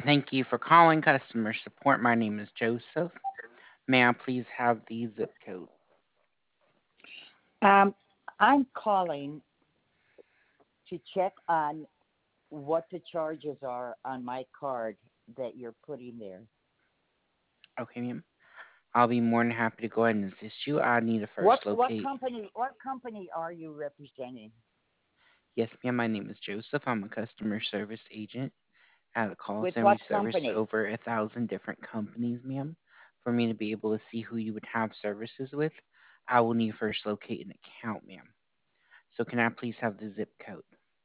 Thank you for calling customer support. My name is Joseph. May I please have the zip code? Um, I'm calling to check on what the charges are on my card that you're putting there. Okay, ma'am. I'll be more than happy to go ahead and assist you. I need to What first what locate. company what company are you representing? Yes, ma'am. My name is Joseph. I'm a customer service agent at a call With center. We what service company? over 1,000 different companies, ma'am. For me to be able to see who you would have services with, I will need to first locate an account, ma'am. So can I please have the zip code?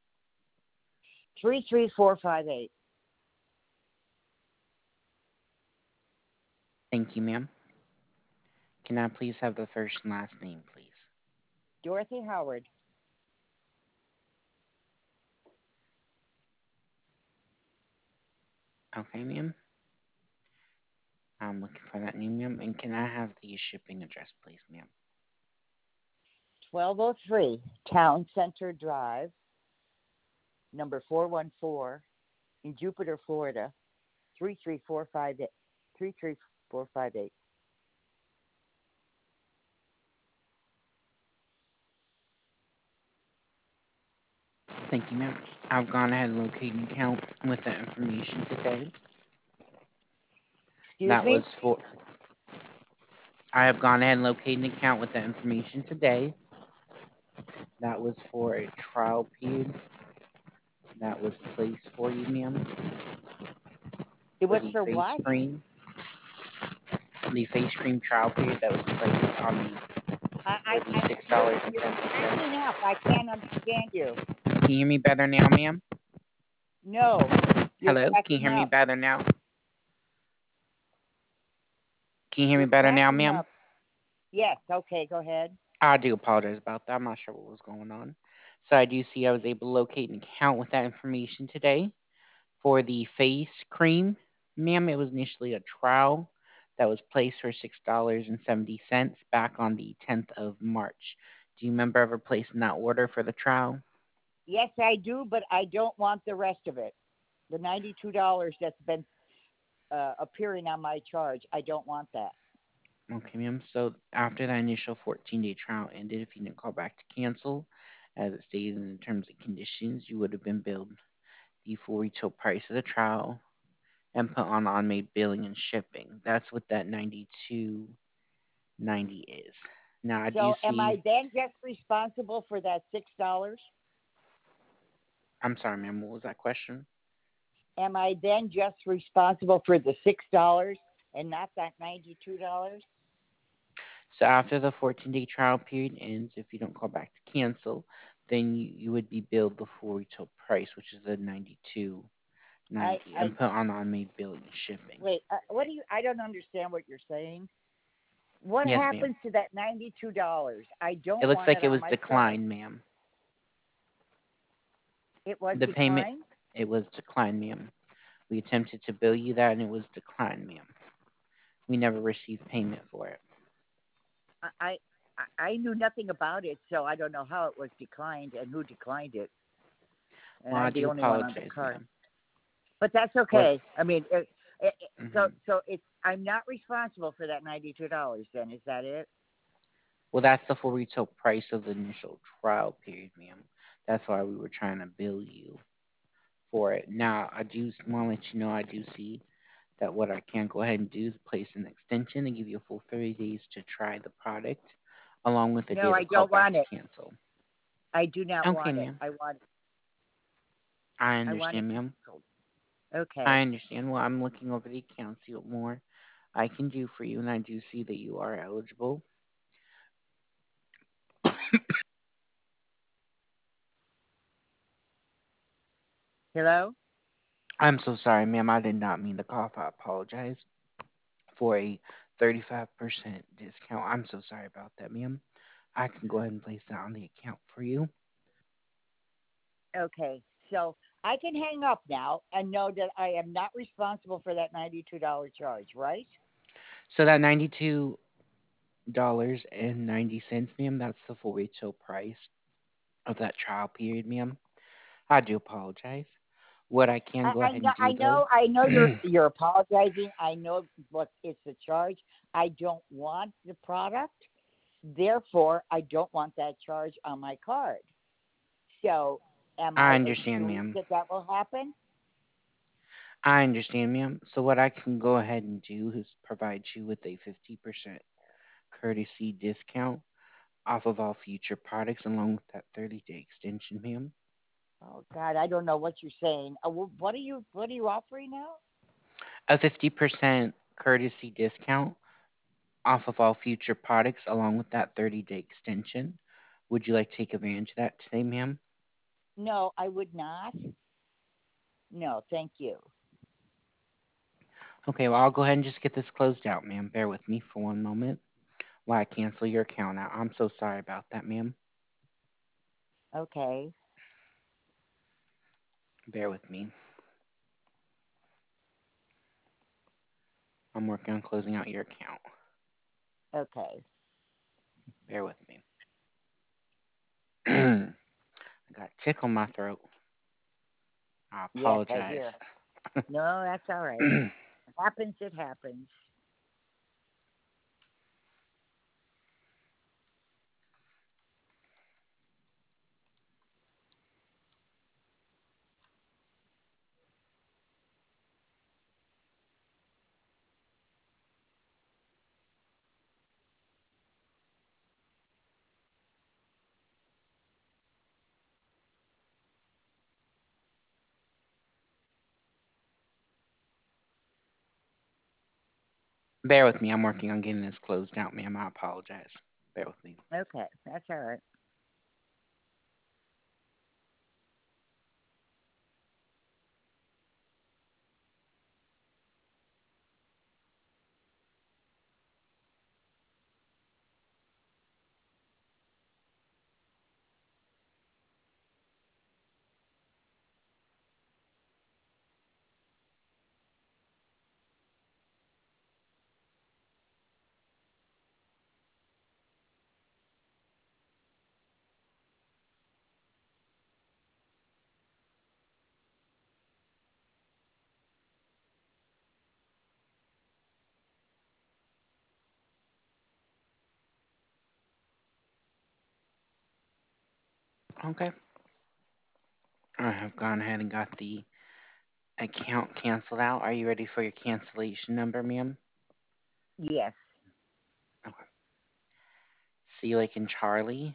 33458. Thank you, ma'am. Can I please have the first and last name, please? Dorothy Howard. Okay, ma'am. I'm looking for that name, ma'am. And can I have the shipping address, please, ma'am? 1203 Town Center Drive, number 414 in Jupiter, Florida, 33458. 33458. Thank you, ma'am. I've gone ahead and located an account with that information today. Excuse That me? was for. I have gone ahead and located an account with that information today. That was for a trial period that was placed for you, ma'am, It for was the for face what? cream. The face cream trial period that was placed on for the You're $6.70. breaking up. I can't understand you. Can you hear me better now, ma'am? No, you're Hello? Can you cracking hear me up. better now? Can you hear me You're better now, cracking ma'am? up. Yes, okay, go ahead. I do apologize about that. I'm not sure what was going on. So I do see I was able to locate an account with that information today. For the face cream, ma'am, it was initially a trial that was placed for $6.70 back on the 10th of March. Do you remember ever placing that order for the trial? Yes, I do, but I don't want the rest of it. The $92 that's been appearing on my charge, I don't want that. Okay, ma'am. So after that initial 14-day trial ended, if you didn't call back to cancel, as it stated in the terms and conditions, you would have been billed the full retail price of the trial and put on unmade billing and shipping. That's what that 92.90 is. Now I do So am see. I then just responsible for that $6? I'm sorry, ma'am. What was that question? Am I then just responsible for the $6 and not that $92? So after the 14-day trial period ends, if you don't call back to cancel, then you would be billed the full retail price, which is the 92.90, I and put on unmade billing and shipping. wait. What do you? I don't understand what you're saying. What Yes, ma'am. happens to that $92? I It don't looks want like it it on was my charge. declined, ma'am. It was The payment, declined. it was declined, ma'am. We attempted to bill you that, and it was declined, ma'am. We never received payment for it. I, I I knew nothing about it, so I don't know how it was declined and who declined it. And Well, I I'm the do only one on the apologize, card. ma'am. But that's What? okay. I mean, so Hmm. it's I'm not responsible for that $92. Then is that it? Well, that's the full retail price of the initial trial period, ma'am. That's why we were trying to bill you for it. Now, I do want to let you know I do see that what I can go ahead and do is place an extension and give you a full 30 days to try the product, along with a No, day to I call don't back want it. to cancel. I do not Okay, want it. ma'am. I I want it understand, ma'am. canceled. I Okay. understand. Well, I'm looking over the account, see what more I can do for you, and I do see that you are eligible. Hello. I'm so sorry, ma'am. I did not mean to cough. I apologize for a 35% discount. I'm so sorry about that, ma'am. I can go ahead and place that on the account for you. Okay. So I can hang up now and know that I am not responsible for that $92 charge, right? So that $92.90, ma'am, that's the full retail price of that trial period, ma'am. I do apologize. What I can go ahead and do though. I know you're apologizing. I know what it's a charge. I don't want the product, therefore I don't want that charge on my card. So, am I I understand, assumed ma'am. that that will happen? I understand, ma'am. So what I can go ahead and do is provide you with a 50% courtesy discount off of all future products along with that 30-day extension, ma'am. Oh God, I don't know what you're saying. What are you offering now? A 50% courtesy discount off of all future products along with that 30-day extension. Would you like to take advantage of that today, ma'am? No, I would not. No, thank you. Okay, well, I'll go ahead and just get this closed out, ma'am. Bear with me for one moment while I cancel your account out. I'm so sorry about that, ma'am. Okay, Bear with me. I'm working on closing out your account. okay. Bear with me. I got a tickle in my throat. I Yes, I hear. apologize. No, that's all right. It happens. It happens. Bear with me. I'm working on getting this closed out, ma'am. I apologize. Bear with me. Okay, that's all right. Okay. I have gone ahead and got the account canceled out. Are you ready for your cancellation number, ma'am? Yes. Okay. C like in Charlie,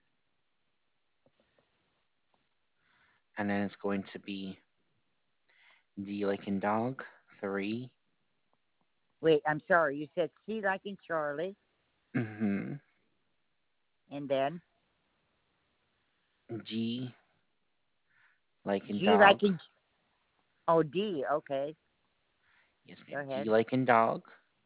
and then it's going to be D like in dog, 3. Wait, I'm sorry. You said C like in Charlie, Mm-hmm. and then G like in G like dog. in. Oh, D. Okay, Yes, go ma'am. D ahead. like in dog.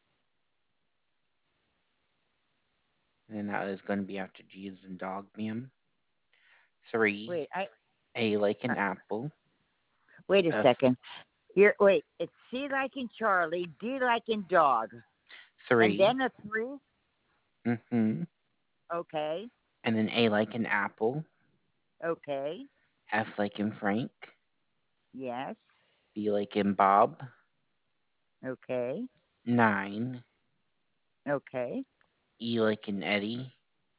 And then that is going to be after G is in dog, ma'am. 3. Wait, A like uh, in apple. wait a F. second. Here, wait. It's C like in Charlie, D like in dog, and 3. then a three. Mm-hmm. Okay, And then A like in apple. okay, F like in Frank. yes, B like in Bob. okay, 9. okay, E like in Eddie.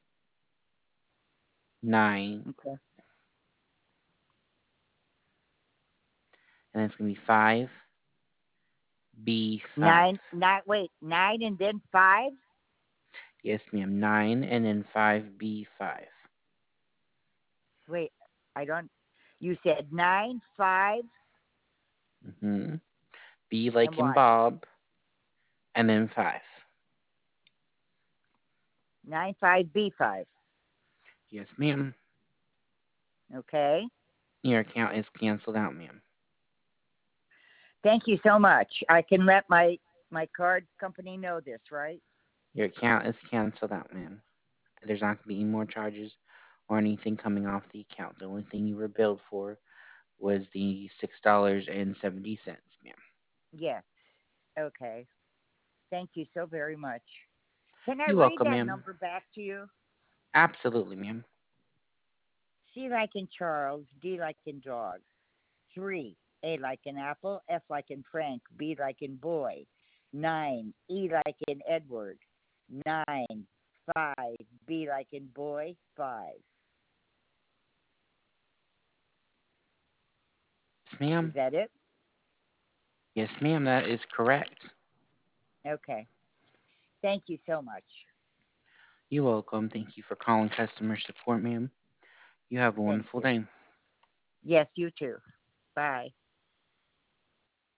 9. okay. And then it's going to be 5. B5. Nine, nine. Wait, nine and then five. Yes, ma'am. 9 and then 5B5. Wait, I don't. You said nine, five, Mm-hmm. B and like in what? Bob. And then 5. Nine, five, B five. Yes, ma'am. Okay. Your account is canceled out, ma'am. Thank you so much. I can let my card company know this, right? Your account is canceled out, ma'am. There's not going to be any more charges or anything coming off the account. The only thing you were billed for was the $6.70, ma'am. Yes. Okay. Thank you so very much. Can I You're read welcome, that ma'am. number back to you? Absolutely, ma'am. C like in Charles, D like in dog. 3. A like in apple, F like in Frank, B like in boy. 9, E like in Edward. 9, 5, B like in boy, 5. Yes, Is ma'am. that it? Yes, ma'am. That is correct. Okay. Thank you so much. You're welcome. Thank you for calling customer support, ma'am. You have a Thank wonderful you. day. Yes, you too. Bye.